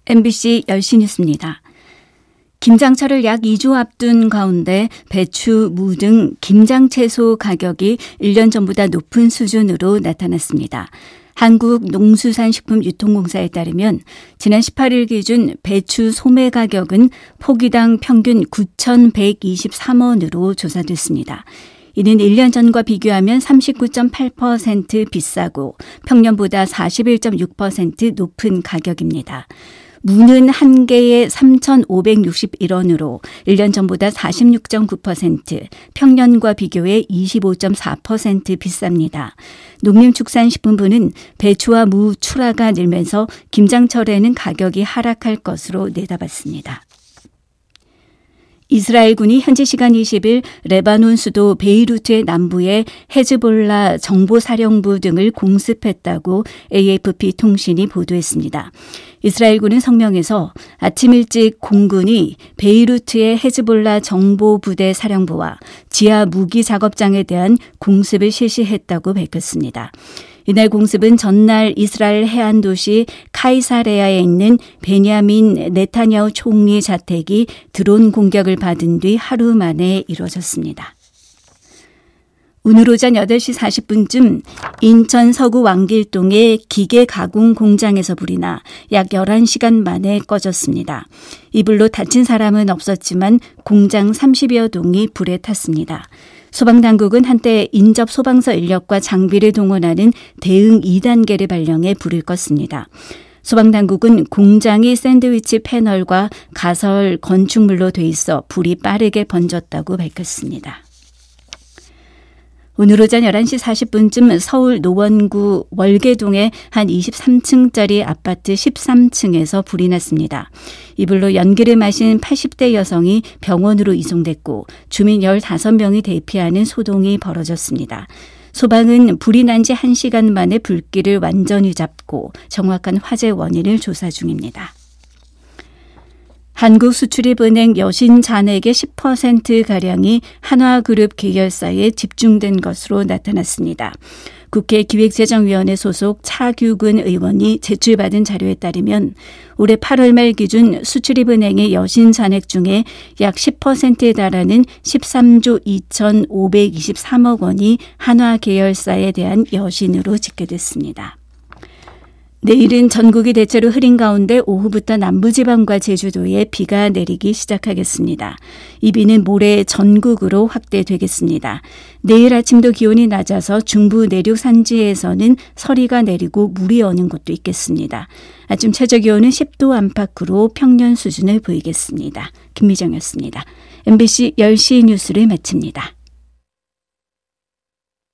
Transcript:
MBC 10시 뉴스입니다. 김장철을 약 2주 앞둔 가운데 배추, 무 등 김장채소 가격이 1년 전보다 높은 수준으로 나타났습니다. 한국농수산식품유통공사에 따르면 지난 18일 기준 배추 소매 가격은 포기당 평균 9,123원으로 조사됐습니다. 이는 1년 전과 비교하면 39.8% 비싸고 평년보다 41.6% 높은 가격입니다. 무는 한 개에 3,561원으로 1년 전보다 46.9%, 평년과 비교해 25.4% 비쌉니다. 농림축산식품부는 배추와 무 출하가 늘면서 김장철에는 가격이 하락할 것으로 내다봤습니다. 이스라엘군이 현지 시간 20일 레바논 수도 베이루트의 남부에 헤즈볼라 정보사령부 등을 공습했다고 AFP 통신이 보도했습니다. 이스라엘군은 성명에서 아침 일찍 공군이 베이루트의 헤즈볼라 정보부대 사령부와 지하 무기 작업장에 대한 공습을 실시했다고 밝혔습니다. 이날 공습은 전날 이스라엘 해안 도시 카이사레아에 있는 베냐민 네타냐후 총리 자택이 드론 공격을 받은 뒤 하루 만에 이루어졌습니다. 오늘 오전 8시 40분쯤 인천 서구 왕길동의 기계 가공 공장에서 불이 나 약 11시간 만에 꺼졌습니다. 이 불로 다친 사람은 없었지만 공장 30여 동이 불에 탔습니다. 소방당국은 한때 인접 소방서 인력과 장비를 동원하는 대응 2단계를 발령해 불을 껐습니다. 소방당국은 공장이 샌드위치 패널과 가설 건축물로 돼 있어 불이 빠르게 번졌다고 밝혔습니다. 오늘 오전 11시 40분쯤 서울 노원구 월계동의 한 23층짜리 아파트 13층에서 불이 났습니다. 이 불로 연기를 마신 80대 여성이 병원으로 이송됐고 주민 15명이 대피하는 소동이 벌어졌습니다. 소방은 불이 난 지 1시간 만에 불길을 완전히 잡고 정확한 화재 원인을 조사 중입니다. 한국수출입은행 여신 잔액의 10%가량이 한화그룹 계열사에 집중된 것으로 나타났습니다. 국회 기획재정위원회 소속 차규근 의원이 제출받은 자료에 따르면 올해 8월 말 기준 수출입은행의 여신 잔액 중에 약 10%에 달하는 13조 2,523억 원이 한화 계열사에 대한 여신으로 집계됐습니다. 내일은 전국이 대체로 흐린 가운데 오후부터 남부지방과 제주도에 비가 내리기 시작하겠습니다. 이 비는 모레 전국으로 확대되겠습니다. 내일 아침도 기온이 낮아서 중부 내륙 산지에서는 서리가 내리고 물이 오는 곳도 있겠습니다. 아침 최저기온은 10도 안팎으로 평년 수준을 보이겠습니다. 김미정이었습니다. MBC 10시 뉴스를 마칩니다.